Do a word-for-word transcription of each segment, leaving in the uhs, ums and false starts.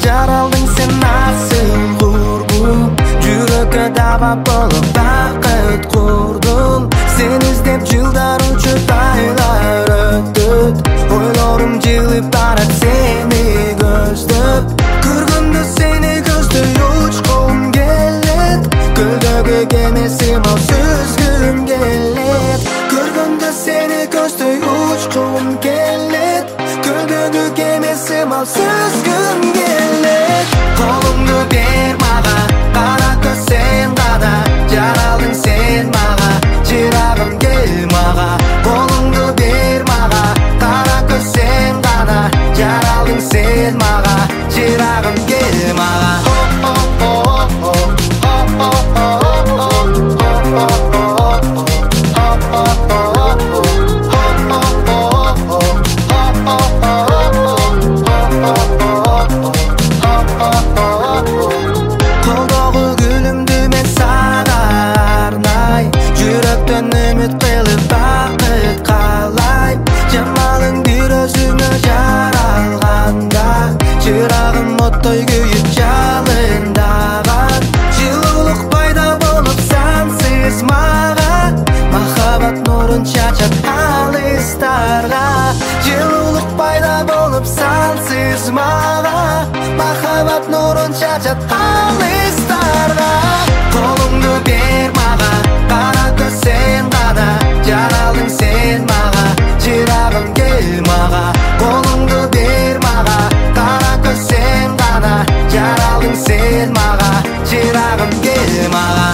жаралдың сен асыл құрбым. Жүрекке дава болып бақыт құрдым. Сен іздеп жылдар өтіп айлар өтіп, ойларым жылып барат сені көздеп. Көргенде сені көздөй ұшқым келет, көлдегі кемесім ау сүзгім келет. Көргенде сені көздөй ұшқым келет, көлдегі кемесім ау сүзгім келет. Қолыңды бер маға, қара көз сен ғана, жаралдың сен маға, жырағым кел маға. Қолыңды бер маға, қара көз сен ғана, жаралдың сен маға, жырағым кел маға. Қолдағы гүлімді мен саған арнай, жүректен үміт қылып бақыт қалайм. Жамалың бір өзіңе жаралғанда, жырағым оттай күйіп жалындаған. Жылулық пайда болып сансыз маған, махаббат нұрын шашып алыстарға. Жылулық пайда болып сансыз маған, махаббат нұрын шашып алыстарға. Қолыңды бер маға, қара көз сен ғана, жаралдың сен маға, жырағым кел маға. Қолыңды бер маға, қара көз сен ғана, жаралдың сен маға, жырағым кел маға.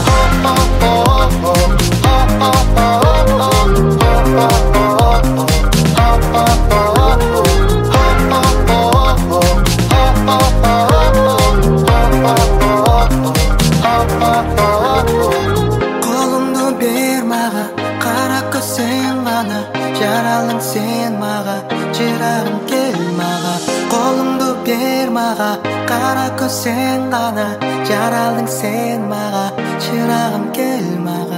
Қолыңды бер маға, қара көз сен ғана, жаралдың сен маға, жырағым кел маға. Қолыңды бер маға, қара көз сен ғана, жаралдың сен маға, жырағым кел маға.